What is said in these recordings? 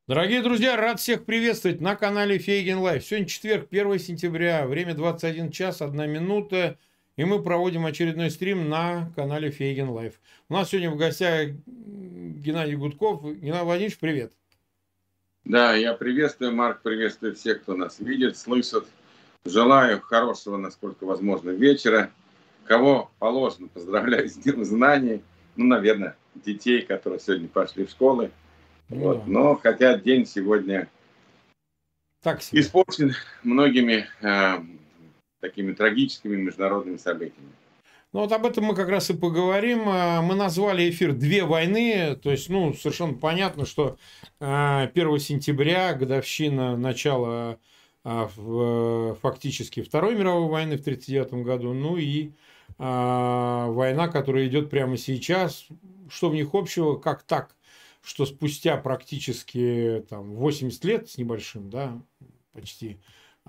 Дорогие друзья, рад всех приветствовать на канале Фейгин Лайф. Сегодня четверг, 1 сентября, время 21 час, 1 минута, и мы проводим очередной стрим на канале Фейгин Лайф. У нас сегодня в гостях Геннадий Гудков. Геннадий Владимирович, привет. Да, я приветствую, Марк, приветствую всех, кто нас видит, слышит. Желаю хорошего, насколько возможно, вечера. Кого положено, поздравляю с Днем знаний. Наверное, детей, которые сегодня пошли в школы. Да. Но хотя день сегодня так себе испорчен многими такими трагическими международными событиями. Ну вот об этом мы как раз и поговорим. Мы назвали эфир «Две войны». То есть, совершенно понятно, что 1 сентября, годовщина начала фактически Второй мировой войны в 1939 году, ну и война, которая идет прямо сейчас. Что в них общего? Как так, что спустя практически 80 лет с небольшим, да, почти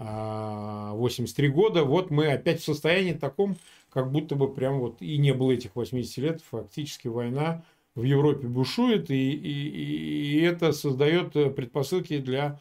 83 года, вот мы опять в состоянии таком, как будто бы прям вот и не было этих 80 лет, фактически война в Европе бушует, и это создает предпосылки для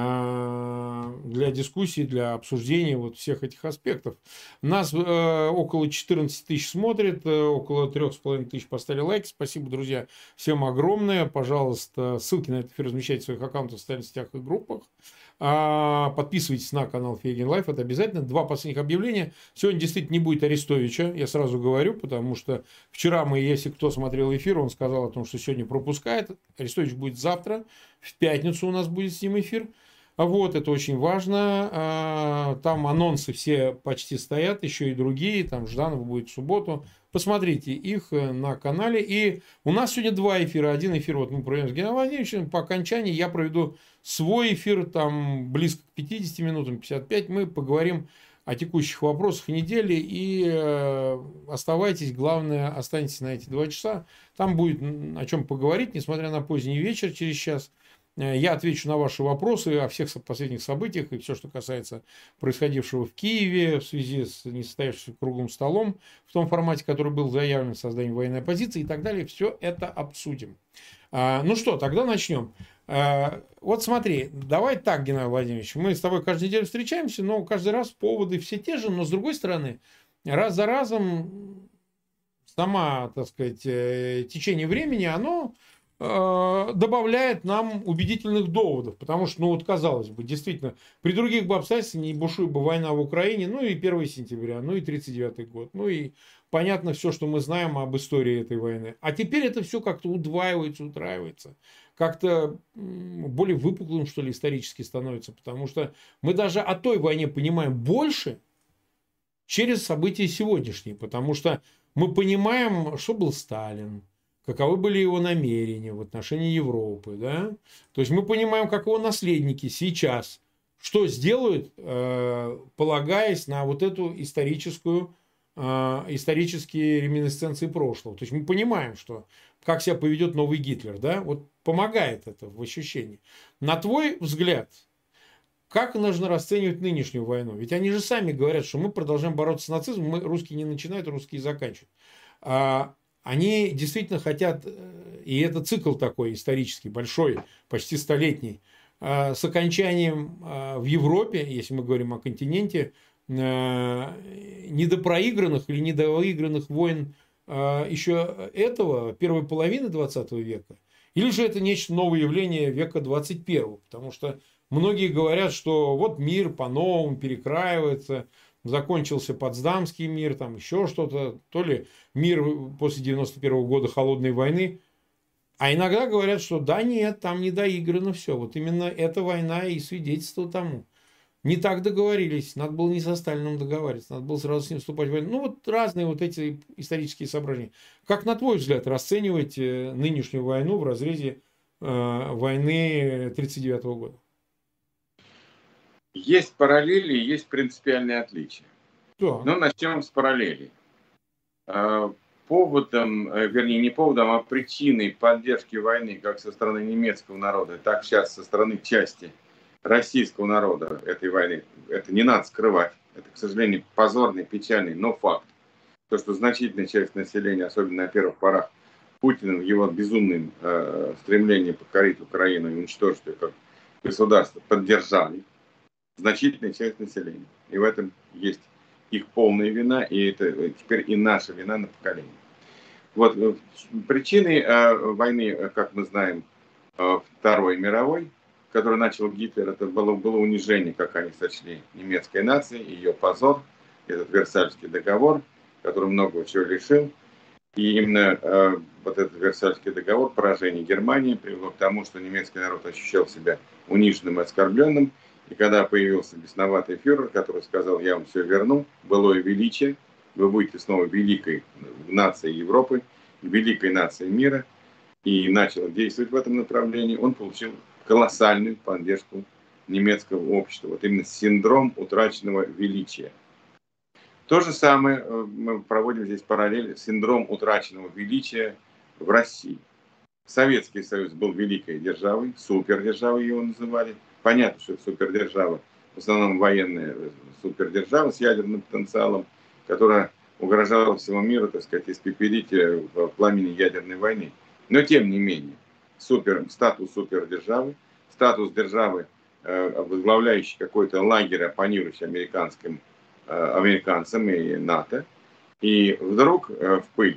дискуссий, для обсуждения вот всех этих аспектов. Нас около 14 тысяч смотрит, около 3,5 тысяч поставили лайки. Спасибо, друзья, всем огромное. Пожалуйста, ссылки на этот эфир размещайте в своих аккаунтах, в социальных сетях и группах. Подписывайтесь на канал Фейгин Лайф, это обязательно. 2 последних объявления. Сегодня действительно не будет Арестовича, я сразу говорю, потому что вчера если кто смотрел эфир, он сказал о том, что сегодня пропускает. Арестович будет завтра, в пятницу у нас будет с ним эфир. Вот, это очень важно. Там анонсы все почти стоят, еще и другие. Там Жданов будет в субботу. Посмотрите их на канале. И у нас сегодня 2 эфира. Один эфир вот мы проведем с Геннадием Владимировичем. По окончании я проведу свой эфир, там близко к 50 минутам, 55. Мы поговорим о текущих вопросах недели. И оставайтесь, главное, останьтесь на эти 2 часа. Там будет о чем поговорить, несмотря на поздний вечер через час. Я отвечу на ваши вопросы о всех последних событиях и все, что касается происходившего в Киеве в связи с несостоявшимся круглым столом в том формате, который был заявлен, созданием военной оппозиции и так далее. Все это обсудим. Ну что, тогда начнем. Вот смотри, давай так, Геннадий Владимирович, мы с тобой каждую неделю встречаемся, но каждый раз поводы все те же, но с другой стороны, раз за разом сама, так сказать, течение времени, оно добавляет нам убедительных доводов. Потому что, вот казалось бы, действительно, при других бы обстоятельствах не бушует бы война в Украине, ну и 1 сентября, ну и 1939 год, ну и понятно все, что мы знаем об истории этой войны. А теперь это все как-то удваивается, утраивается. Как-то более выпуклым, что ли, исторически становится. Потому что мы даже о той войне понимаем больше через события сегодняшние. Потому что мы понимаем, что был Сталин, каковы были его намерения в отношении Европы. Да? То есть мы понимаем, как его наследники сейчас что сделают, полагаясь на вот эту исторические реминисценции прошлого. То есть мы понимаем, что как себя поведет новый Гитлер. Да? Вот помогает это в ощущении. На твой взгляд, как нужно расценивать нынешнюю войну? Ведь они же сами говорят, что мы продолжаем бороться с нацизмом, русские не начинают, русские заканчивают. Они действительно хотят, и это цикл такой исторический, большой, почти столетний, с окончанием в Европе, если мы говорим о континенте, недопроигранных или недовыигранных войн еще этого, первой половины 20 века, или же это нечто новое явление века 21, потому что многие говорят, что вот мир по-новому перекраивается, закончился Потсдамский мир, там еще что-то, то ли мир после 91 года холодной войны. А иногда говорят, что да нет, там не доиграно все. Вот именно эта война и свидетельство тому. Не так договорились, надо было не со Сталиным договариваться, надо было сразу с ним вступать в войну. Ну вот разные вот эти исторические соображения. Как на твой взгляд расценивать нынешнюю войну в разрезе войны 1939 года? Есть параллели, есть принципиальные отличия. Да. Ну, начнем с параллелей. Поводом, вернее, не поводом, а причиной поддержки войны как со стороны немецкого народа, так сейчас со стороны части российского народа этой войны, это не надо скрывать. Это, к сожалению, позорный, печальный, но факт. То, что значительная часть населения, особенно на первых порах, Путиным, его безумным стремлением покорить Украину и уничтожить ее как государство поддержали значительная часть населения. И в этом есть их полная вина, и это теперь и наша вина на поколение. Вот причиной войны, как мы знаем, Второй мировой, который начал Гитлер, это было унижение, как они сочли, немецкой нации, ее позор, этот Версальский договор, который много чего лишил. И именно вот этот Версальский договор, поражение Германии, привело к тому, что немецкий народ ощущал себя униженным и оскорбленным. И когда появился бесноватый фюрер, который сказал: я вам все верну, былое величие, вы будете снова великой нацией Европы, великой нацией мира, и начал действовать в этом направлении, он получил колоссальную поддержку немецкого общества. Вот именно синдром утраченного величия. То же самое мы проводим здесь параллель, синдром утраченного величия в России. Советский Союз был великой державой, супердержавой его называли. Понятно, что это супердержава, в основном военная супердержава с ядерным потенциалом, которая угрожала всему миру, так сказать, испепелить в пламени ядерной войны. Но тем не менее, статус супердержавы, статус державы, возглавляющей какой-то лагерь, оппонирующий американцам и НАТО. И вдруг в пыль,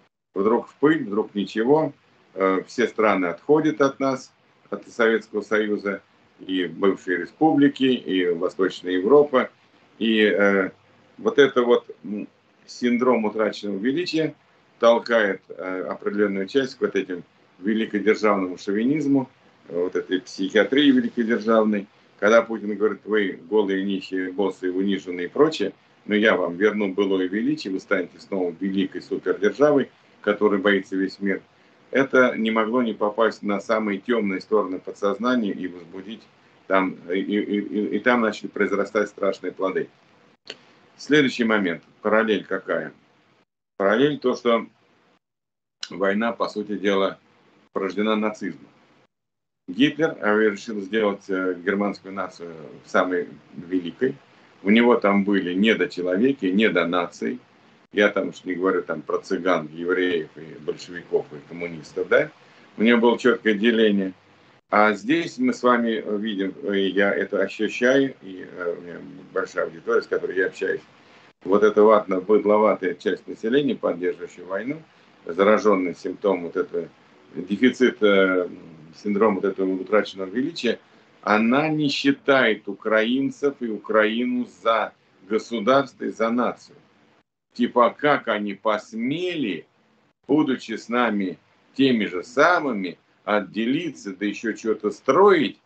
вдруг ничего, все страны отходят от нас, от Советского Союза, и бывшие республики, и Восточная Европа. И вот это вот синдром утраченного величия толкает определенную часть к вот этим великодержавному шовинизму, вот этой психиатрии великодержавной, когда Путин говорит: вы голые, нищие, боссы, униженные и прочее, но я вам верну былое величие, вы станете снова великой супердержавой, которой боится весь мир. Это не могло не попасть на самые темные стороны подсознания и возбудить там, и там начали произрастать страшные плоды. Следующий момент. Параллель какая? Параллель то, что война, по сути дела, порождена нацизмом. Гитлер решил сделать германскую нацию самой великой. У него там были недочеловеки, недонации. Я там уж не говорю там про цыган, евреев и большевиков и коммунистов, да? У него было четкое деление. А здесь мы с вами видим, и я это ощущаю, и у меня большая аудитория, с которой я общаюсь. Вот эта быдловатая часть населения, поддерживающая войну, зараженный симптом вот этого дефицита, синдром вот этого утраченного величия, она не считает украинцев и Украину за государство и за нацию. Типа, как они посмели, будучи с нами теми же самыми, отделиться, да еще что-то строить,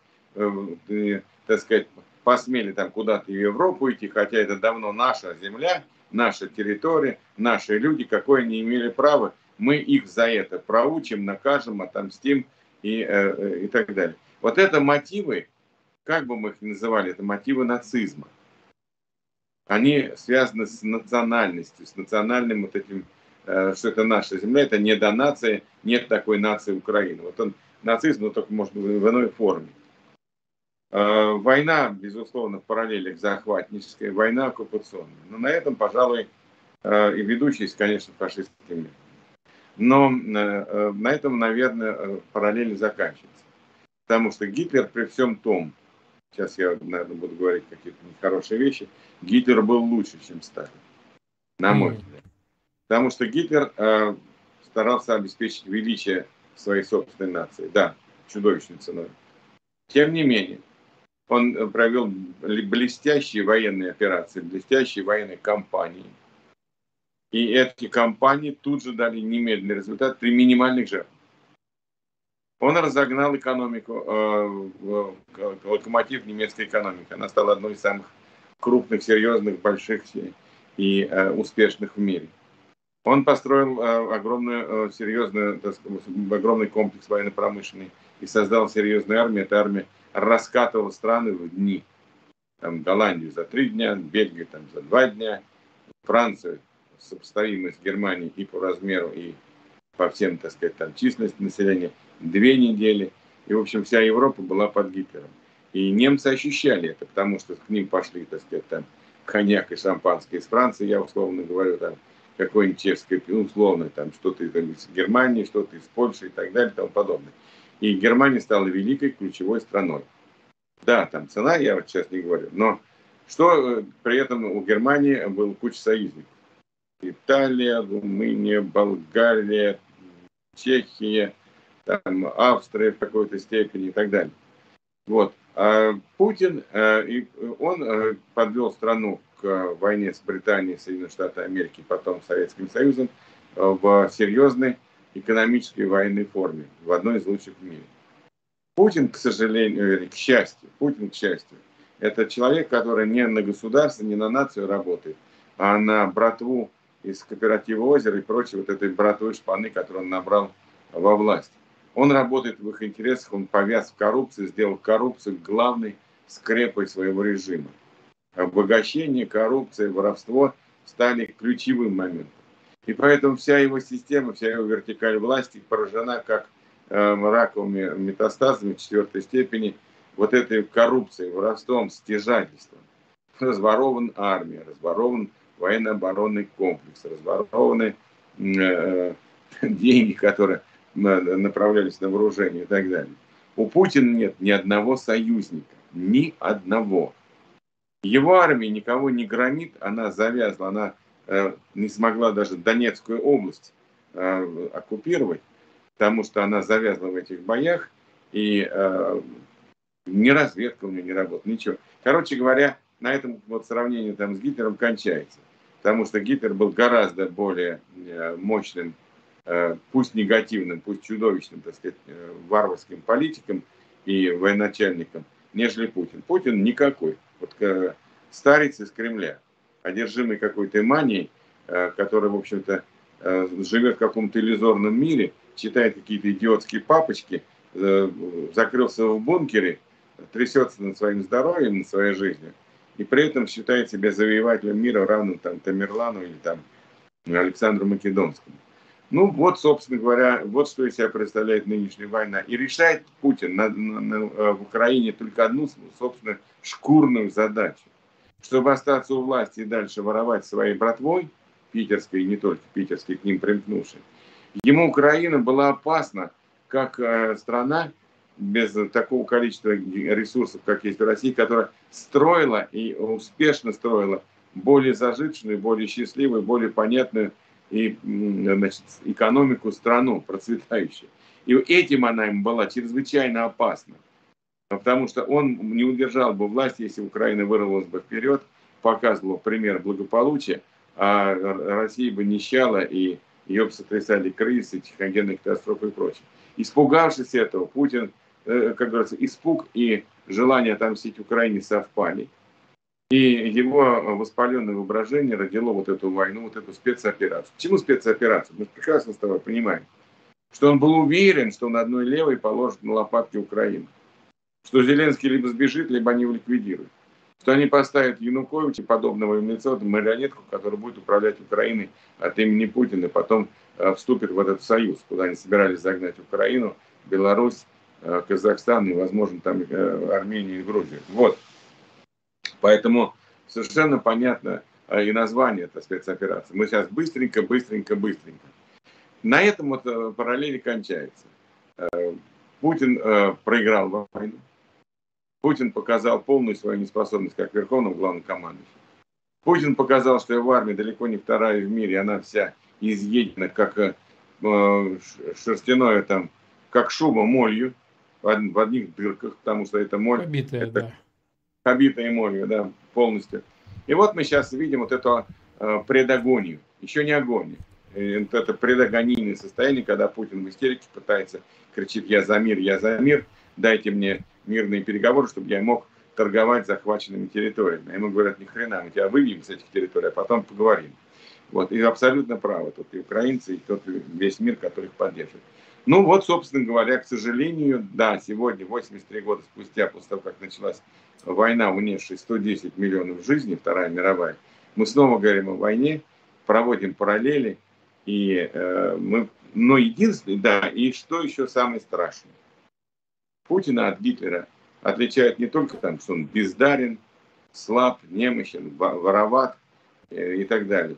так сказать, посмели там куда-то в Европу идти, хотя это давно наша земля, наша территория, наши люди, какое они имели право. Мы их за это проучим, накажем, отомстим и так далее. Вот это мотивы, как бы мы их называли, это мотивы нацизма. Они связаны с национальностью, с национальным вот этим, что это наша земля, это не до нации, нет такой нации Украины. Вот он, нацизм, но только может быть в иной форме. Война, безусловно, в параллелях захватническая, война оккупационная. Но на этом, пожалуй, и ведущийся, конечно, фашистский мир. Но на этом, наверное, параллели заканчиваются. Потому что Гитлер при всем том, сейчас я, наверное, буду говорить какие-то нехорошие вещи, Гитлер был лучше, чем Сталин, на мой взгляд. Потому что Гитлер старался обеспечить величие своей собственной нации. Да, чудовищной ценой. Тем не менее, он провел блестящие военные операции, блестящие военные кампании. И эти кампании тут же дали немедленный результат при минимальных жертвах. Он разогнал экономику, локомотив немецкой экономики. Она стала одной из самых крупных, серьезных, больших и успешных в мире. Он построил огромный комплекс военно-промышленный и создал серьезную армию. Эта армия раскатывала страны в дни. Там Голландию за 3 дня, Бельгию там за 2 дня, Францию, сопоставимую с Германией и по размеру, и по всем, так сказать, там численности населения, 2 недели. И, в общем, вся Европа была под Гитлером. И немцы ощущали это, потому что к ним пошли, так сказать, там коньяк и шампанское из Франции, я условно говорю, там какой-нибудь чешской, ну, условно, там что-то из Германии, что-то из Польши и так далее и тому подобное. И Германия стала великой ключевой страной. Да, там цена, я вот сейчас не говорю, но что при этом у Германии было куча союзников. Италия, Румыния, Болгария, Чехия, там, Австрия в какой-то степени и так далее. Вот. А Путин, он подвел страну к войне с Британией, Соединенными Штатами Америки, потом Советским Союзом в серьезной экономической военной форме, в одной из лучших в мире. Путин, к сожалению, к счастью, это человек, который не на государство, не на нацию работает, а на братву из кооператива «Озеро» и прочей вот этой братвы шпаны, которую он набрал во власть. Он работает в их интересах, он повяз в коррупции, сделал коррупцию главной скрепой своего режима. Обогащение, коррупция, воровство стали ключевым моментом. И поэтому вся его система, вся его вертикаль власти поражена как раковыми метастазами четвертой степени вот этой коррупцией, воровством, стяжательством. Разворован армия, разворован военно-оборонный комплекс, разворованы деньги, которые направлялись на вооружение и так далее. У Путина нет ни одного союзника, ни одного. Его армия никого не громит, она завязла, она не смогла даже Донецкую область оккупировать, потому что она завязла в этих боях, и ни разведка у нее не работает, ничего. Короче говоря, на этом вот сравнение там с Гитлером кончается, потому что Гитлер был гораздо более мощным, пусть негативным, пусть чудовищным, так сказать, варварским политиком и военачальником, нежели Путин. Путин никакой. Вот старец из Кремля, одержимый какой-то манией, который, в общем-то, живет в каком-то иллюзорном мире, читает какие-то идиотские папочки, закрылся в бункере, трясется над своим здоровьем, над своей жизнью, и при этом считает себя завоевателем мира, равным там Тамерлану или там Александру Македонскому. Ну вот, собственно говоря, вот что из себя представляет нынешняя война. И решает Путин в Украине только одну, собственно, шкурную задачу. Чтобы остаться у власти и дальше воровать своей братвой, питерской и не только питерской, к ним примкнувшей, ему Украина была опасна как страна без такого количества ресурсов, как есть в России, которая строила и успешно строила более зажиточную, более счастливую, более понятную и, значит, экономику страну, процветающую. И этим она им была чрезвычайно опасна. Потому что он не удержал бы власть, если Украина вырвалась бы вперед, показывала пример благополучия, а Россия бы нищала, и ее бы сотрясали кризисы, техногенные катастрофы и прочее. Испугавшись этого, Путин, как говорится, испуг и желание отомстить Украине совпали. И его воспаленное воображение родило вот эту войну, вот эту спецоперацию. Почему спецоперацию? Мы прекрасно с тобой понимаем, что он был уверен, что он одной левой положит на лопатки Украину. Что Зеленский либо сбежит, либо они его ликвидируют. Что они поставят Януковича, подобного им лица, марионетку, которая будет управлять Украиной от имени Путина, и потом вступит в этот союз, куда они собирались загнать Украину, Беларусь, Казахстан и, возможно, там Армению и Грузию. Вот. Поэтому совершенно понятно и название этой спецоперации. Мы сейчас быстренько. На этом вот параллели кончается. Путин проиграл войну. Путин показал полную свою неспособность как верховного главнокомандующего. Путин показал, что его армия далеко не вторая в мире, она вся изъедена как шерстяное там, как шуба молью в одних дырках, потому что это моль. Побитая, это, да. Побитая молью, да, полностью. И вот мы сейчас видим вот эту предагонию, еще не агонию. Это предагонийное состояние, когда Путин в истерике пытается, кричит: я за мир, дайте мне мирные переговоры, чтобы я мог торговать захваченными территориями. А ему говорят: ни хрена, мы тебя выведем с этих территорий, а потом поговорим. Вот, и абсолютно правы тут и украинцы, и тот весь мир, который их поддерживает. Ну вот, собственно говоря, к сожалению, да, сегодня, 83 года спустя, после того, как началась война, унесшая 110 миллионов жизней, Вторая мировая, мы снова говорим о войне, проводим параллели, и но единственное, да, и что еще самое страшное, Путина от Гитлера отличает не только там, что он бездарен, слаб, немощен, вороват и так далее.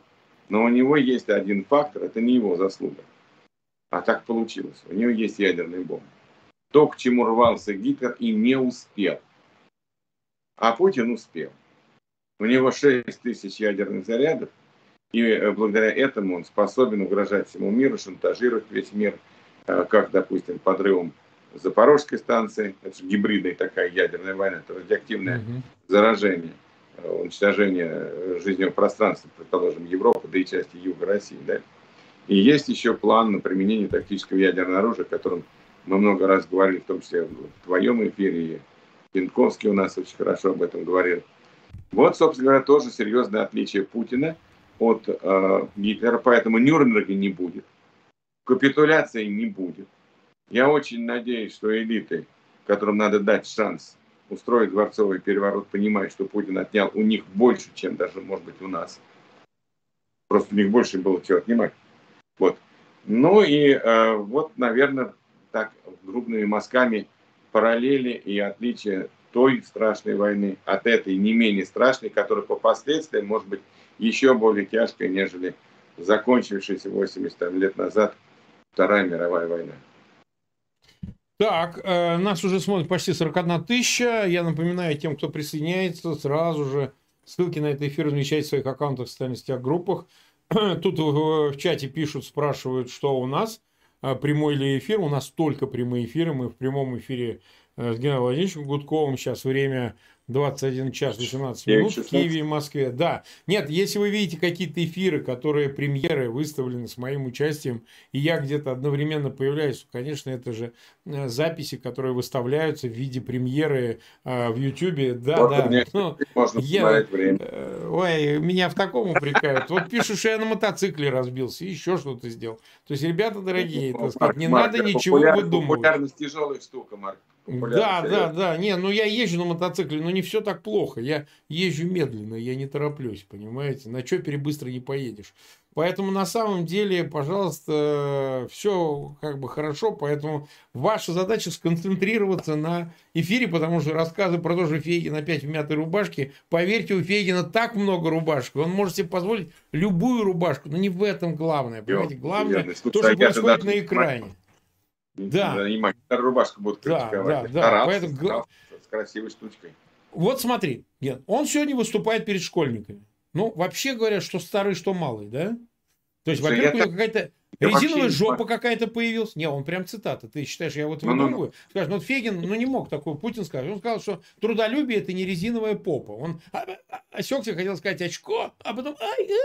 Но у него есть один фактор, это не его заслуга. А так получилось. У него есть ядерная бомба. То, к чему рвался Гитлер и не успел. А Путин успел. У него 6 тысяч ядерных зарядов. И благодаря этому он способен угрожать всему миру, шантажировать весь мир. Как, допустим, подрывом Запорожской станции. Это же гибридная такая ядерная война. Это радиоактивное заражение. Уничтожение жизненного пространства, предположим, Европы, да и части юга России. Да? И есть еще план на применение тактического ядерного оружия, о котором мы много раз говорили, в том числе в твоем эфире, и Пинковский у нас очень хорошо об этом говорил. Вот, собственно говоря, тоже серьезное отличие Путина от Гитлера, поэтому Нюрнберга не будет, капитуляции не будет. Я очень надеюсь, что элиты, которым надо дать шанс устроить дворцовый переворот, понимают, что Путин отнял у них больше, чем даже, может быть, у нас. Просто у них больше было чего отнимать. Вот. Ну и вот, наверное, так крупными мазками параллели и отличия той страшной войны от этой не менее страшной, которая по последствиям может быть еще более тяжкая, нежели закончившаяся 80 лет назад Вторая мировая война. Так, нас уже смотрит почти 41 тысяча. Я напоминаю тем, кто присоединяется, сразу же ссылки на этот эфир размещайте в своих аккаунтах в социальных сетях, группах. Тут в чате пишут, спрашивают, что у нас, прямой ли эфир. У нас только прямые эфиры. Мы в прямом эфире с Геннадием Владимировичем Гудковым. Сейчас время 21 час 18 минут в Киеве и Москве. Да. Нет, если вы видите какие-то эфиры, которые премьеры выставлены с моим участием, и я где-то одновременно появляюсь, то, конечно, это же записи, которые выставляются в виде премьеры в Ютубе. Да, да. Ну, ой, меня в таком упрекают. Вот пишут, что я на мотоцикле разбился, еще что-то сделал. То есть, ребята дорогие, так сказать, не надо ничего выдумывать. Популярность тяжелая штука, Марк. Да. Не, ну я езжу на мотоцикле, но не все так плохо. Я езжу медленно, я не тороплюсь, понимаете? На чопере быстро не поедешь. Поэтому на самом деле, пожалуйста, все как бы хорошо. Поэтому ваша задача сконцентрироваться на эфире, потому что рассказы про то, что Фейгин опять в мятой рубашке, поверьте, у Фейгина так много рубашек, он может себе позволить любую рубашку, но не в этом главное. Понимаете? Главное то, что происходит на экране. Да. Рубашку будут критиковать. Да. Поэтому... С красивой штучкой. Вот смотри, нет, он сегодня выступает перед школьниками. Ну, вообще говорят, что старый, что малый, да? То есть, во-первых, у него какая-то резиновая жопа какая-то появилась. Не, он прям цитата. Ты считаешь, я вот выдумываю? Скажешь, ну, Фейгин, ну, не мог такой Путин сказать. Он сказал, что трудолюбие – это не резиновая попа. Он осекся, хотел сказать очко, а потом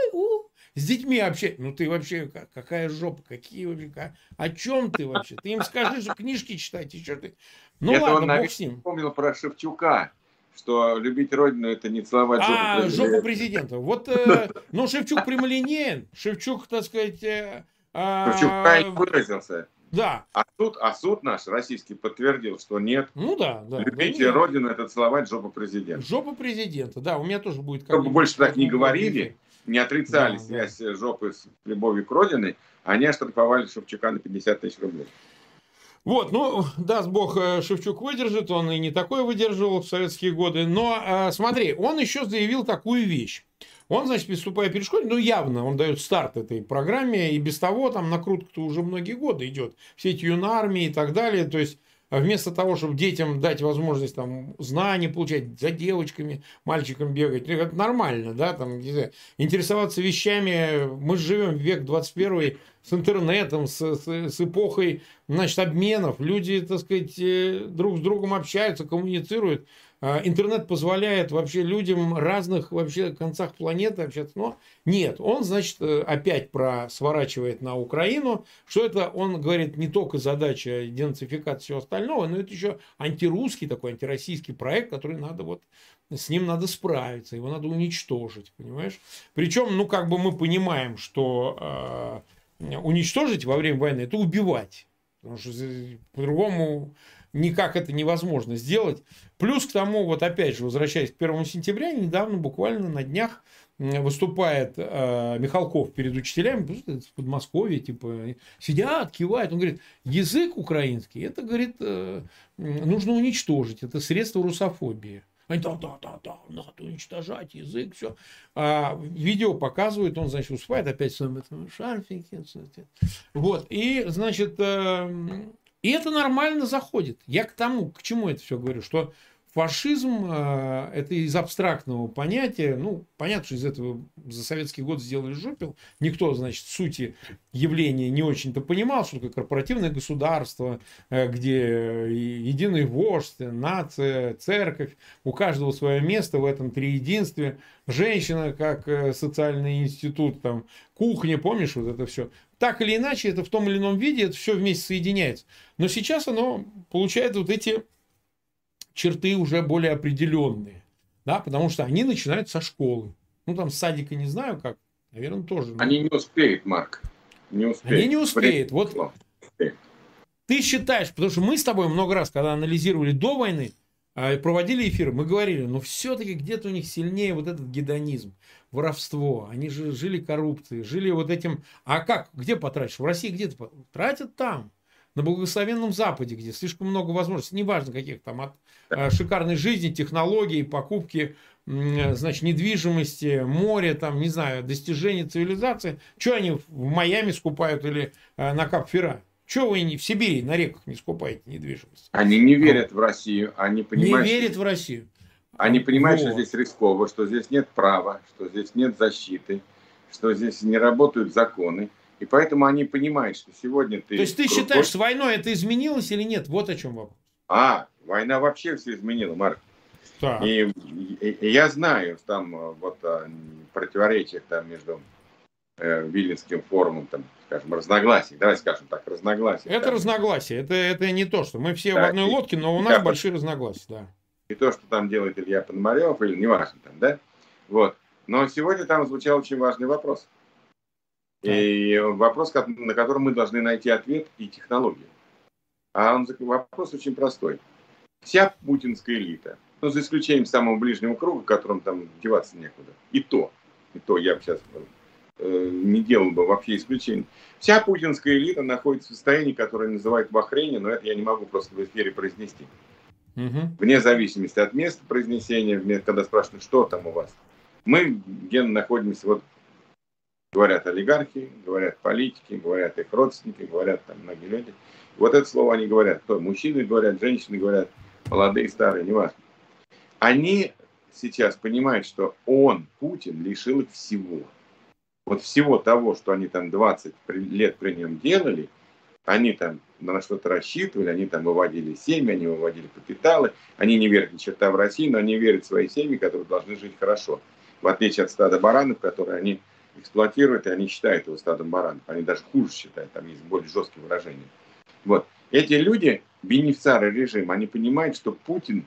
с детьми вообще. Ну, ты вообще, какая жопа, какие вообще, о чем ты вообще? Ты им скажи, что книжки читать, еще ты. Ну, это ладно, он, бог с ним. Вспомнил про Шевчука, что любить родину – это не целовать жопу президента. Жопу президента. Вот, ну, Шевчук прямолинеен. Шевчук, так сказать... Шевчук правильно выразился. Да. А суд наш российский подтвердил, что нет. Ну да. Любить родину – это целовать жопу президента. Жопа президента, да. У меня тоже будет... Чтобы больше так не говорили, не отрицали связь жопы с любовью к родине, они оштрафовали Шевчука на 50 тысяч рублей. Вот, ну, даст бог, Шевчук выдержит, он и не такое выдерживал в советские годы, но смотри, он еще заявил такую вещь. Он, значит, выступая перед школой, ну, явно он дает старт этой программе, и без того там накрутка-то уже многие годы идет. Все эти юнармии и так далее, то есть... Вместо того, чтобы детям дать возможность там знания получать, за девочками, мальчикам бегать, это нормально, да, там, не знаю, интересоваться вещами. Мы живем в век 21 с интернетом, с эпохой, значит, обменов. Люди, так сказать, друг с другом общаются, коммуницируют. Интернет позволяет вообще людям разных вообще концах планеты общаться. Но нет, он, значит, опять сворачивает на Украину, что это, он говорит, не только задача денацификации всего остального, но это еще антирусский такой, антироссийский проект, который надо вот, с ним надо справиться, его надо уничтожить, понимаешь? Причем, ну, как бы мы понимаем, что уничтожить во время войны – это убивать, потому что по-другому... Никак это невозможно сделать. Плюс к тому, вот опять же, возвращаясь к 1 сентября, недавно, буквально на днях, выступает Михалков перед учителями, из Подмосковья, типа, сидят, кивают. Он говорит, язык украинский, это, говорит, нужно уничтожить, это средство русофобии. Они, да, надо уничтожать язык, все. Видео показывает, он, значит, выступает опять в своем этом шарфике. Вот, и, значит, и это нормально заходит. Я к чему это все говорю, что фашизм это из абстрактного понятия, ну, понятно, что из этого за советский год сделали жупел, никто, значит, сути явления не очень-то понимал, что такое корпоративное государство, где единый вождь, нация, церковь, у каждого свое место в этом триединстве, женщина как социальный институт, там, кухня, помнишь, вот это все. Так или иначе, это в том или ином виде, это все вместе соединяется. Но сейчас оно получает вот эти черты уже более определенные, да, потому что они начинают со школы. Ну, там, с садика не знаю как, наверное, тоже. Они не успеют, Марк. Не успеют. Они не успеют. Вот ты считаешь, потому что мы с тобой много раз, когда анализировали до войны, проводили эфиры, мы говорили, но все-таки где-то у них сильнее вот этот гедонизм, воровство. Они же жили коррупцией, жили вот этим. А как? Где потратишь? В России где-то тратят там. На благословенном Западе, где слишком много возможностей, неважно каких там, от шикарной жизни, технологий, покупки, значит, недвижимости, моря, там, не знаю, достижения цивилизации. Что они в Майами скупают или на Кап-Фера? Чего вы в Сибири на реках не скупаете недвижимость? Они не верят в Россию, они понимают, не верят в Россию. Они понимают, что здесь рисково, что здесь нет права, что здесь нет защиты, что здесь не работают законы. И поэтому они понимают, что сегодня ты... То есть ты считаешь, с войной это изменилось или нет? Вот о чем вопрос. Война вообще все изменила, Марк. Так. И я знаю там вот противоречиях там между Виленским форумом, там, скажем, разногласий. Давай скажем так, разногласия. Это там. Разногласия. Это не то, что мы все в одной лодке, но у нас большие разногласия, да. И то, что там делает Илья Пономарев, или неважно там, да? Вот. Но сегодня там звучал очень важный вопрос. И вопрос, на который мы должны найти ответ и технологию. Вопрос очень простой. Вся путинская элита, ну, за исключением самого ближнего круга, которым там деваться некуда, и то я бы сейчас не делал бы вообще исключение. Вся путинская элита находится в состоянии, которое называют вахрение, но это я не могу просто в эфире произнести. Вне зависимости от места произнесения, когда спрашивают, что там у вас. Мы где находимся, вот говорят олигархи, говорят политики, говорят их родственники, говорят там многие люди. Вот это слово они говорят. То мужчины говорят, женщины говорят, молодые, старые, неважно. Они сейчас понимают, что Путин, лишил их всего. Вот всего того, что они там 20 лет при нем делали, они там на что-то рассчитывали, они там выводили семьи, они выводили капиталы, они не верят ни черта в Россию, но они верят в свои семьи, которые должны жить хорошо. В отличие от стада баранов, которые они эксплуатируют, и они считают его стадом баранов. Они даже хуже считают, там есть более жесткие выражения. Вот. Эти люди, бенефициары режима, они понимают, что Путин,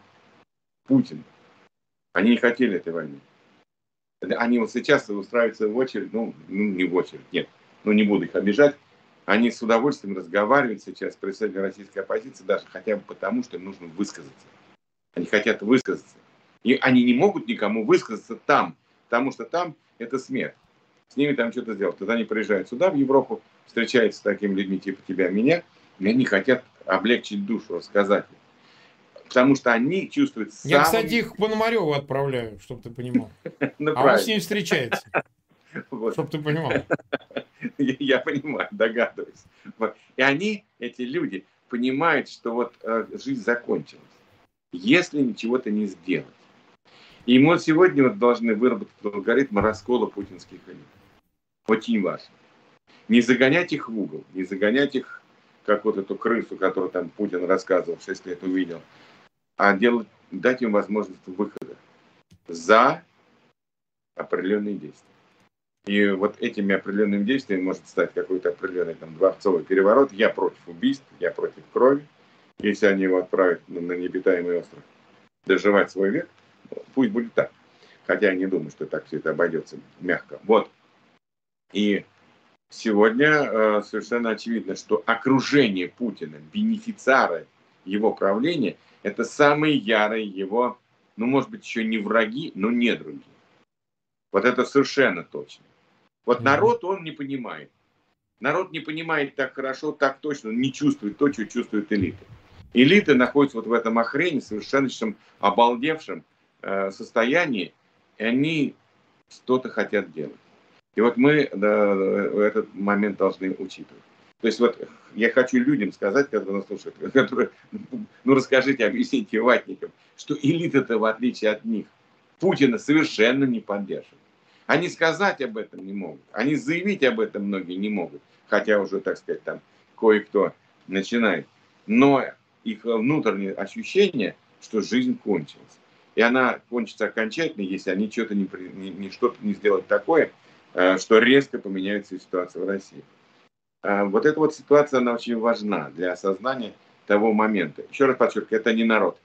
они не хотели этой войны. Они вот сейчас устраиваются в очередь, не в очередь, нет, не буду их обижать. Они с удовольствием разговаривают сейчас с представителями российской оппозиции, даже хотя бы потому, что им нужно высказаться. Они хотят высказаться. И они не могут никому высказаться там, потому что там это смерть. С ними там что-то сделать. Тогда они приезжают сюда, в Европу, встречаются с такими людьми типа тебя, меня, и они хотят облегчить душу, рассказать. Потому что они чувствуют... Я, кстати, их к Пономареву отправляю, чтобы ты понимал. А он с ними встречается. Чтобы ты понимал. Я понимаю, догадываюсь. И они, эти люди, понимают, что вот жизнь закончилась, если ничего-то не сделать. И мы сегодня должны выработать алгоритм раскола путинских элит. Очень важно. Не загонять их в угол, не загонять их, как вот эту крысу, которую там Путин рассказывал, 6 лет увидел, а дать им возможность выхода за определенные действия. И вот этими определенными действиями может стать какой-то определенный там дворцовый переворот. Я против убийств, я против крови. Если они его отправят на необитаемый остров доживать свой век, пусть будет так. Хотя я не думаю, что так все это обойдется мягко. Вот. И сегодня совершенно очевидно, что окружение Путина, бенефициары его правления, это самые ярые его, может быть, еще не враги, но недруги. Вот это совершенно точно. Вот народ, он не понимает. Народ не понимает так хорошо, так точно, не чувствует то, что чувствуют элиты. Элиты находятся вот в этом охрене, совершенно обалдевшем, состоянии, и они что-то хотят делать. И вот мы этот момент должны учитывать. То есть вот я хочу людям сказать, которые нас слушают, которые, ну расскажите, объясните ватникам, что элита-то, в отличие от них, Путина совершенно не поддерживает. Они сказать об этом не могут, они заявить об этом многие не могут, хотя уже, так сказать, там кое-кто начинает. Но их внутреннее ощущение, что жизнь кончилась. И она кончится окончательно, если они что-то что-то не сделают такое, что резко поменяется ситуация в России. Вот эта вот ситуация, она очень важна для осознания того момента. Еще раз подчеркиваю, это не народ.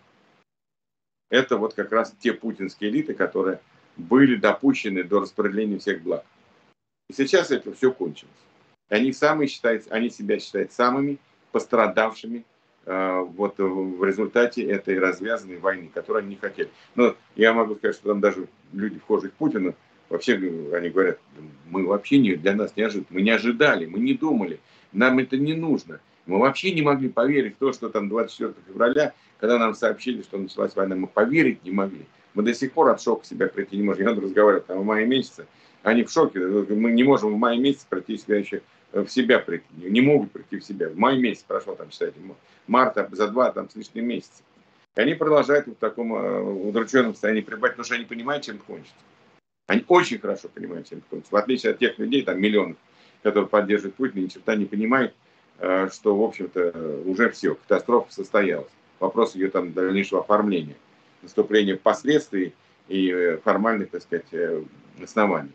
Это вот как раз те путинские элиты, которые были допущены до распределения всех благ. И сейчас это все кончилось. И они себя считают самыми пострадавшими вот в результате этой развязанной войны, которую они не хотели. Но я могу сказать, что там даже люди, вхожие к Путину, вообще они говорят, мы вообще для нас не ожидали, мы не ожидали, мы не думали, нам это не нужно. Мы вообще не могли поверить в то, что там 24 февраля, когда нам сообщили, что началась война, мы поверить не могли. Мы до сих пор от шока себя прийти не можем. Я надо разговаривать там в мае месяце, они в шоке, мы не можем в мае месяце прийти себя еще в себя прийти, не могут прийти в себя. В мае месяц прошло, там, считайте, марта за 2 там, с лишним месяца. И они продолжают в таком удрученном состоянии пребывать, потому что они понимают, чем это кончится. Они очень хорошо понимают, чем это кончится. В отличие от тех людей, там миллионов, которые поддерживают Путина, ни черта не понимают, что, в общем-то, уже все, катастрофа состоялась. Вопрос ее там дальнейшего оформления, наступления последствий и формальных, так сказать, оснований.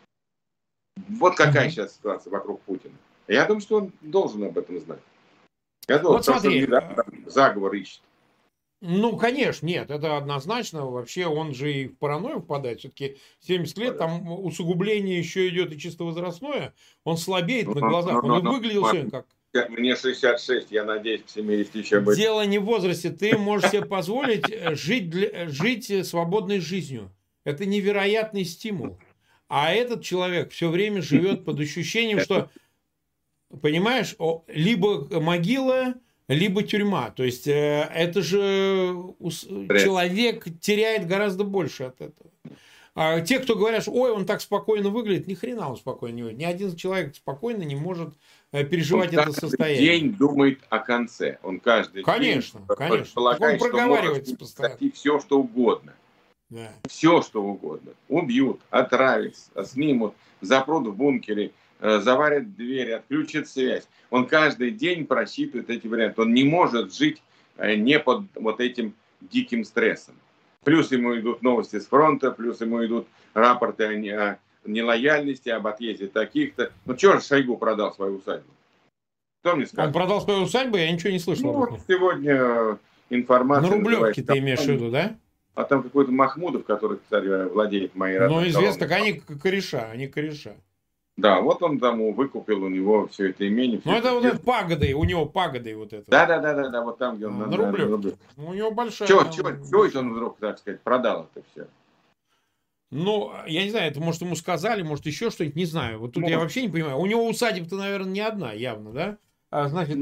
Вот какая сейчас ситуация вокруг Путина. Я думаю, что он должен об этом знать. Я думаю, Вот смотри, что он заговор ищет. Ну, конечно, нет, это однозначно. Вообще он же и в паранойю впадает. Все-таки 70 лет, там усугубление еще идет и чисто возрастное. Он слабеет на глазах. Он и выглядел сегодня как... Мне 66, я надеюсь, к 70 еще будет. Дело не в возрасте. Ты можешь себе позволить жить свободной жизнью. Это невероятный стимул. А этот человек все время живет под ощущением, что, понимаешь, либо могила, либо тюрьма. То есть это же человек теряет гораздо больше от этого. А те, кто говорят, что ой, он так спокойно выглядит, ни хрена он спокойно не выглядит. Ни один человек спокойно не может переживать это состояние. Он каждый день думает о конце. Он каждый день полагает, что может произойти все, что угодно. Да. Все, что угодно. Убьют, отравят, снимут, запрут в бункере, заварят двери, отключат связь. Он каждый день просчитывает эти варианты. Он не может жить не под вот этим диким стрессом. Плюс ему идут новости с фронта, плюс ему идут рапорты о нелояльности, об отъезде таких-то. Ну, чего же Шойгу продал свою усадьбу? Кто мне скажет? Он продал свою усадьбу, я ничего не слышал. Ну, вот сегодня информация... На Рублевке ты имеешь в виду, да? А там какой-то Махмудов, который, кстати, владеет моей родной. Ну, известно, они кореша. Да, вот он там выкупил у него все это имение. Ну, это вот это пагоды, у него пагоды вот это. Да, вот там, где он на Рублевке. У него большая... Чего это он вдруг, так сказать, продал это все? Ну, я не знаю, это может ему сказали, может еще что-нибудь, не знаю. Вот тут я вообще не понимаю. У него усадьба-то, наверное, не одна, явно, да? Значит,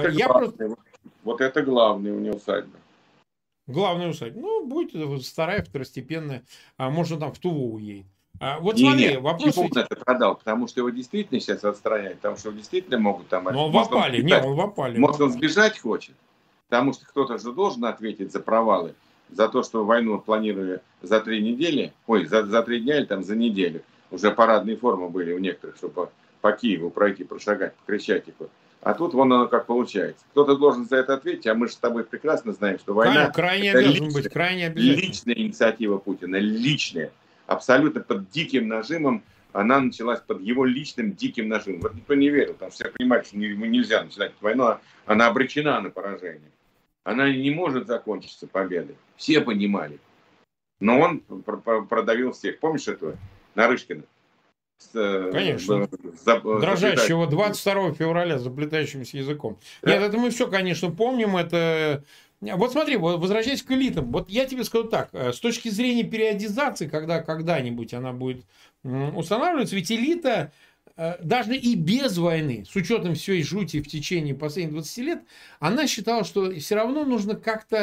вот это главное у него усадьба. Главная усадьба. Ну, будет вторая, второстепенная. А может, он там в Туву уедет. Вот смотри, вопрос... Почему он это продал? Потому что его действительно сейчас отстраняют. Потому что его действительно могут там... Но он в опале. Может, он сбежать хочет? Потому что кто-то же должен ответить за провалы. За то, что войну планировали за 3 недели. Ой, за 3 дня или там за неделю. Уже парадные формы были у некоторых, чтобы по Киеву пройти, прошагать, покричать их. А тут вон оно как получается. Кто-то должен за это ответить, а мы же с тобой прекрасно знаем, что война... Крайне обязан быть, крайне обязательно. Личная инициатива Путина, личная. Абсолютно под диким нажимом. Она началась под его личным диким нажимом. Вот никто не верил, потому что все понимают, что нельзя начинать войну. Она обречена на поражение. Она не может закончиться победой. Все понимали. Но он продавил всех. Помнишь этого? Нарышкина? Конечно. Дрожащего 22 февраля с заплетающимся языком. Да? Нет, это мы все, конечно, помним. Это... Вот смотри, возвращаясь к элитам. Вот я тебе скажу так. С точки зрения периодизации, когда когда-нибудь она будет устанавливаться, ведь элита, даже и без войны, с учетом всей жути в течение последних 20 лет, она считала, что все равно нужно как-то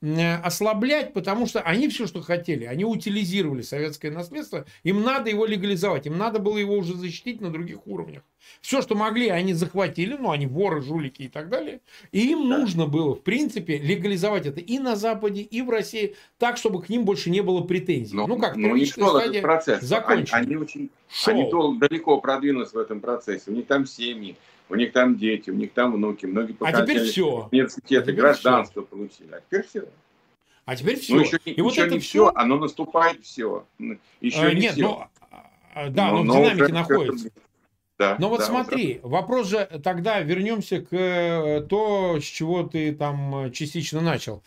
ослаблять, потому что они все, что хотели, они утилизировали советское наследство, им надо его легализовать, им надо было его уже защитить на других уровнях. Все, что могли, они захватили, ну, они воры, жулики и так далее, и им нужно было, в принципе, легализовать это и на Западе, и в России, так, чтобы к ним больше не было претензий. Ну, как первичная стадия процесс. закончена. Они далеко продвинулись в этом процессе, у них там семьи, у них там дети, у них там внуки, многие покатили университеты, гражданство получили. А теперь все. А теперь все. Ну, еще вот это не все, оно наступает все. Еще не нет, все. Но в динамике находится. Да, но вот смотри, вопрос же, тогда вернемся к то, с чего ты там частично начал.